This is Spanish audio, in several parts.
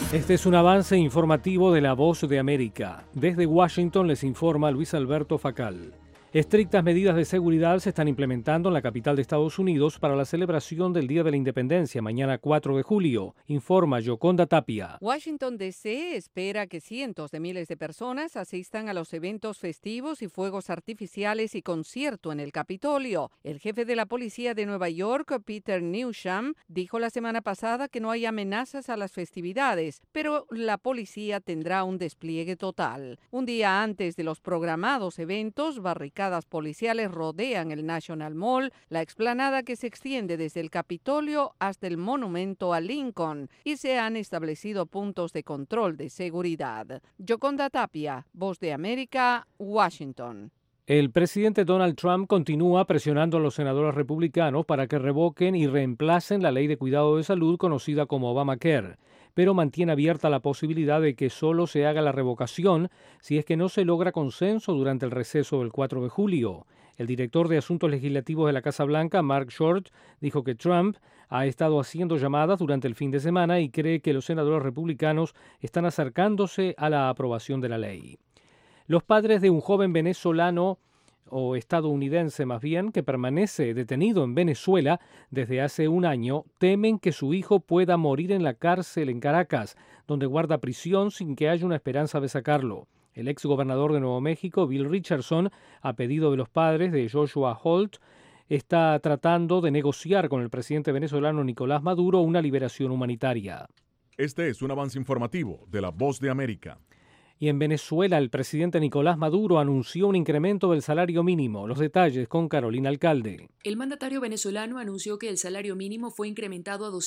Este es un avance informativo de La Voz de América. Desde Washington les informa Luis Alberto Facal. Estrictas medidas de seguridad se están implementando en la capital de Estados Unidos para la celebración del Día de la Independencia, mañana 4 de julio, informa Yoconda Tapia. Washington, D.C. espera que cientos de miles de personas asistan a los eventos festivos y fuegos artificiales y concierto en el Capitolio. El jefe de la policía de Nueva York, Peter Newsham, dijo la semana pasada que no hay amenazas a las festividades, pero la policía tendrá un despliegue total. Un día antes de los programados eventos, barricadas policiales rodean el National Mall, la explanada que se extiende desde el Capitolio hasta el monumento a Lincoln, y se han establecido puntos de control de seguridad. Yoconda Tapia, Voz de América, Washington. El presidente Donald Trump continúa presionando a los senadores republicanos para que revoquen y reemplacen la ley de cuidado de salud conocida como Obamacare, pero mantiene abierta la posibilidad de que solo se haga la revocación si es que no se logra consenso durante el receso del 4 de julio. El director de Asuntos Legislativos de la Casa Blanca, Mark Short, dijo que Trump ha estado haciendo llamadas durante el fin de semana y cree que los senadores republicanos están acercándose a la aprobación de la ley. Los padres de un joven venezolano o estadounidense más bien, que permanece detenido en Venezuela desde hace un año, temen que su hijo pueda morir en la cárcel en Caracas, donde guarda prisión sin que haya una esperanza de sacarlo. El ex gobernador de Nuevo México, Bill Richardson, a pedido de los padres de Joshua Holt, está tratando de negociar con el presidente venezolano Nicolás Maduro una liberación humanitaria. Este es un avance informativo de La Voz de América. Y en Venezuela, el presidente Nicolás Maduro anunció un incremento del salario mínimo. Los detalles con Carolina Alcalde. El mandatario venezolano anunció que el salario mínimo fue incrementado a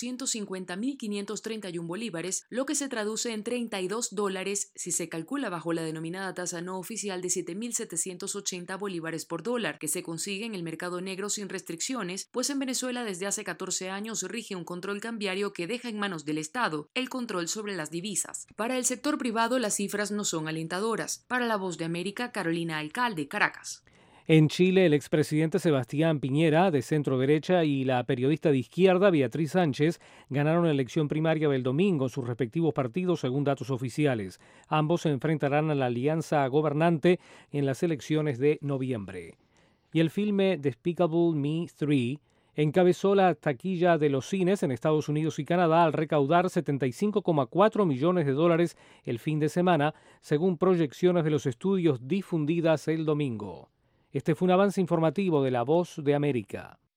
250.531 bolívares, lo que se traduce en $32 si se calcula bajo la denominada tasa no oficial de 7.780 bolívares por dólar, que se consigue en el mercado negro sin restricciones, pues en Venezuela desde hace 14 años rige un control cambiario que deja en manos del Estado el control sobre las divisas. Para el sector privado, las cifras no son alentadoras. Para La Voz de América, Carolina Alcalde, Caracas. En Chile, el expresidente Sebastián Piñera, de centro derecha, y la periodista de izquierda, Beatriz Sánchez, ganaron la elección primaria del domingo en sus respectivos partidos, según datos oficiales. Ambos se enfrentarán a la alianza gobernante en las elecciones de noviembre. Y el filme Despicable Me 3 encabezó la taquilla de los cines en Estados Unidos y Canadá al recaudar $75,4 millones el fin de semana, según proyecciones de los estudios difundidas el domingo. Este fue un avance informativo de La Voz de América.